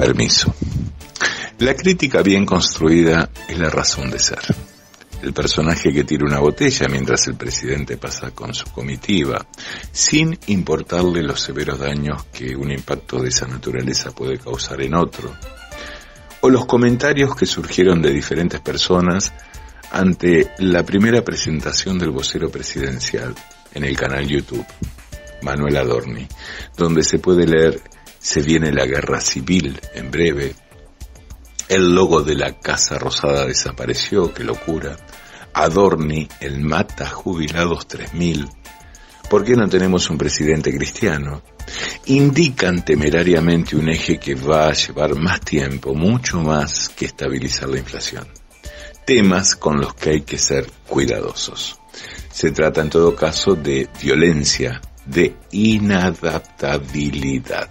Permiso. La crítica bien construida es la razón de ser. El personaje que tira una botella mientras el presidente pasa con su comitiva, sin importarle los severos daños que un impacto de esa naturaleza puede causar en otro. O los comentarios que surgieron de diferentes personas ante la primera presentación del vocero presidencial en el canal YouTube, Manuel Adorni, donde se puede leer: se viene la guerra civil en breve, el logo de la Casa Rosada desapareció, qué locura, Adorni, el mata jubilados 3000, ¿por qué no tenemos un presidente cristiano? Indican temerariamente un eje que va a llevar más tiempo, mucho más que estabilizar la inflación. Temas con los que hay que ser cuidadosos. Se trata en todo caso de violencia, de inadaptabilidad.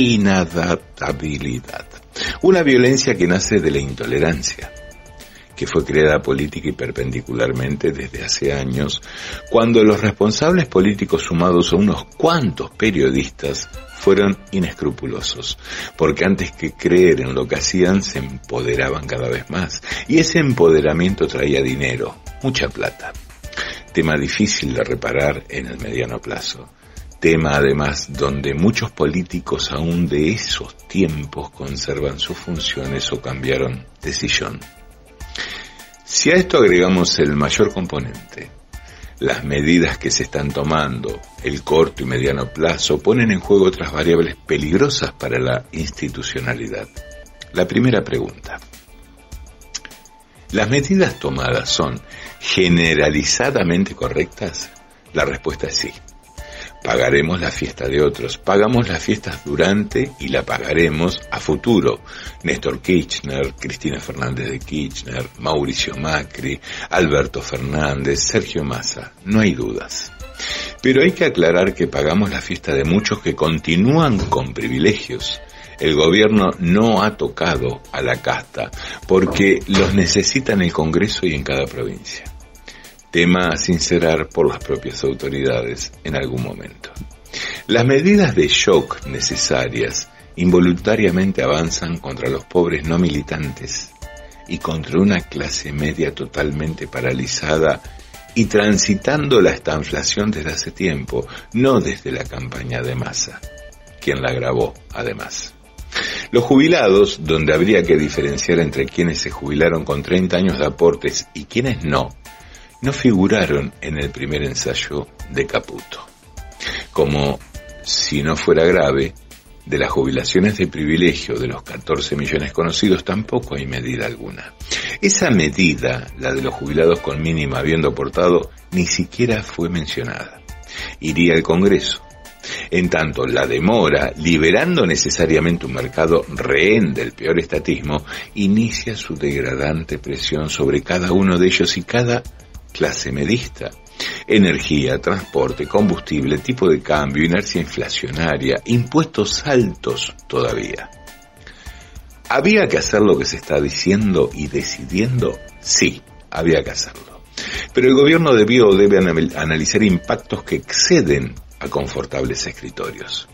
Una violencia que nace de la intolerancia, que fue creada política y perpendicularmente desde hace años, cuando los responsables políticos sumados a unos cuantos periodistas fueron inescrupulosos, porque antes que creer en lo que hacían se empoderaban cada vez más, y ese empoderamiento traía dinero, mucha plata. Tema difícil de reparar en el mediano plazo. Tema además donde muchos políticos aún de esos tiempos conservan sus funciones o cambiaron de sillón. Si a esto agregamos el mayor componente, las medidas que se están tomando, el corto y mediano plazo, ponen en juego otras variables peligrosas para la institucionalidad. La primera pregunta: ¿las medidas tomadas son generalizadamente correctas? La respuesta es sí. Pagaremos la fiesta de otros, pagamos las fiestas durante y la pagaremos a futuro. Néstor Kirchner, Cristina Fernández de Kirchner, Mauricio Macri, Alberto Fernández, Sergio Massa, no hay dudas. Pero hay que aclarar que pagamos la fiesta de muchos que continúan con privilegios. El gobierno no ha tocado a la casta porque los necesita en el Congreso y en cada provincia. Tema a sincerar por las propias autoridades en algún momento. Las medidas de shock necesarias involuntariamente avanzan contra los pobres no militantes y contra una clase media totalmente paralizada y transitando la estanflación desde hace tiempo, no desde la campaña de Massa, quien la agravó además. Los jubilados, donde habría que diferenciar entre quienes se jubilaron con 30 años de aportes y quienes no figuraron en el primer ensayo de Caputo. Como si no fuera grave, de las jubilaciones de privilegio de los 14 millones conocidos tampoco hay medida alguna. Esa medida, la de los jubilados con mínima habiendo aportado, ni siquiera fue mencionada. Iría al Congreso. En tanto, la demora, liberando necesariamente un mercado rehén del peor estatismo, inicia su degradante presión sobre cada uno de ellos y cada clase medista. Energía, transporte, combustible, tipo de cambio, inercia inflacionaria, impuestos altos todavía. ¿Había que hacer lo que se está diciendo y decidiendo? Sí, había que hacerlo. Pero el gobierno debió o debe analizar impactos que exceden a confortables escritorios,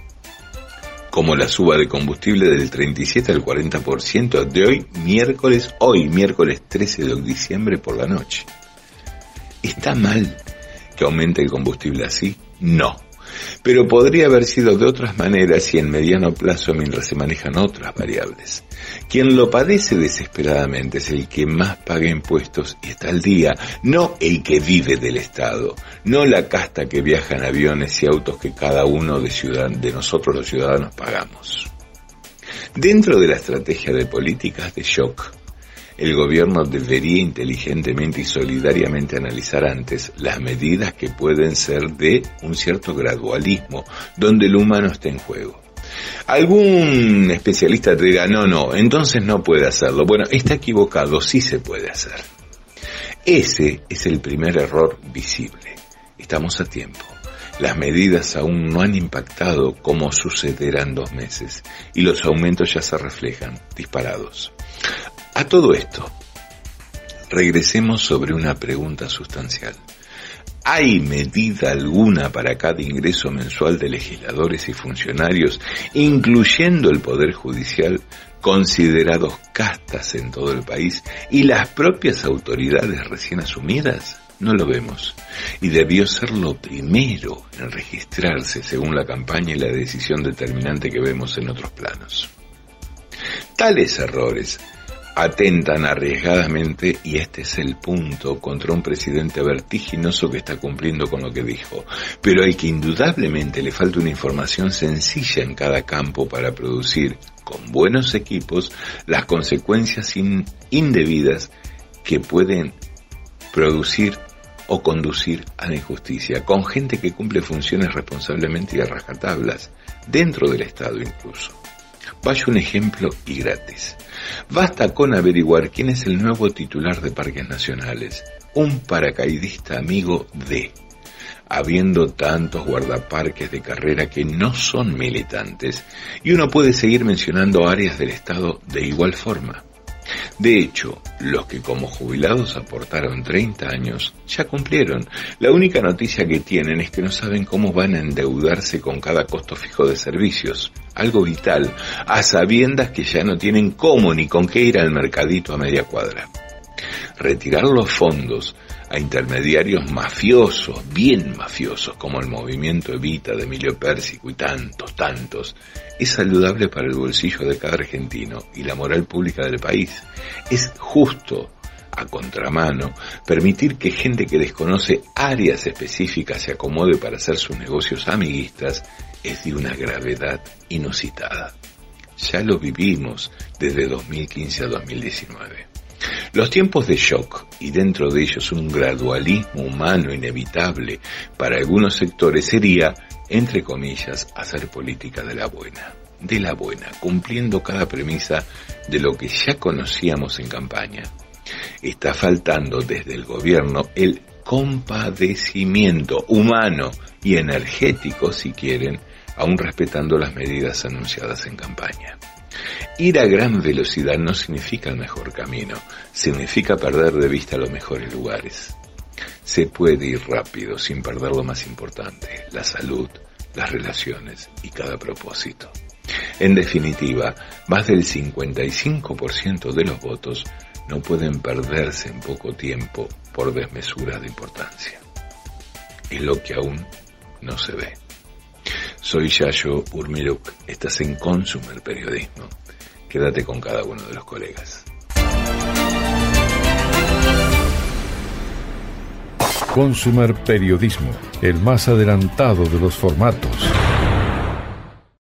como la suba de combustible del 37 al 40% de hoy miércoles 13 de diciembre por la noche. ¿Está mal que aumente el combustible así? No. Pero podría haber sido de otras maneras y en mediano plazo mientras se manejan otras variables. Quien lo padece desesperadamente es el que más paga impuestos y está al día, no el que vive del Estado, no la casta que viaja en aviones y autos que cada uno de nosotros los ciudadanos pagamos. Dentro de la estrategia de políticas de shock, el gobierno debería inteligentemente y solidariamente analizar antes las medidas que pueden ser de un cierto gradualismo, donde el humano esté en juego. Algún especialista te dirá, no, entonces no puede hacerlo. Bueno, está equivocado, sí se puede hacer. Ese es el primer error visible. Estamos a tiempo. Las medidas aún no han impactado como sucederá en 2 meses y los aumentos ya se reflejan disparados. A todo esto, regresemos sobre una pregunta sustancial. ¿Hay medida alguna para cada ingreso mensual de legisladores y funcionarios, incluyendo el Poder Judicial, considerados castas en todo el país, y las propias autoridades recién asumidas? No lo vemos, y debió ser lo primero en registrarse según la campaña y la decisión determinante que vemos en otros planos. Tales errores atentan arriesgadamente, y este es el punto, contra un presidente vertiginoso que está cumpliendo con lo que dijo, pero al que indudablemente le falta una información sencilla en cada campo para producir, con buenos equipos, las consecuencias indebidas que pueden producir o conducir a la injusticia, con gente que cumple funciones responsablemente y a rajatablas, dentro del Estado incluso. Vaya un ejemplo y gratis. Basta con averiguar quién es el nuevo titular de Parques Nacionales, un paracaidista amigo de, habiendo tantos guardaparques de carrera que no son militantes, y uno puede seguir mencionando áreas del Estado de igual forma. De hecho, los que como jubilados aportaron 30 años ya cumplieron. La única noticia que tienen es que no saben cómo van a endeudarse con cada costo fijo de servicios, algo vital, a sabiendas que ya no tienen cómo ni con qué ir al mercadito a media cuadra. Retirar los fondos a intermediarios mafiosos, bien mafiosos, como el movimiento Evita de Emilio Pérsico y tantos, es saludable para el bolsillo de cada argentino y la moral pública del país. Es justo, a contramano, permitir que gente que desconoce áreas específicas se acomode para hacer sus negocios amiguistas es de una gravedad inusitada. Ya lo vivimos desde 2015 a 2019. Los tiempos de shock, y dentro de ellos un gradualismo humano inevitable para algunos sectores, sería, entre comillas, hacer política de la buena, cumpliendo cada premisa de lo que ya conocíamos en campaña. Está faltando desde el gobierno el compadecimiento humano y energético, si quieren, aún respetando las medidas anunciadas en campaña. Ir a gran velocidad no significa el mejor camino, significa perder de vista los mejores lugares. Se puede ir rápido sin perder lo más importante, la salud, las relaciones y cada propósito. En definitiva, más del 55% de los votos no pueden perderse en poco tiempo por desmesuras de importancia. Es lo que aún no se ve. Soy Yayo Urmiruk, estás en Consumer Periodismo. Quédate con cada uno de los colegas. Consumer Periodismo, el más adelantado de los formatos.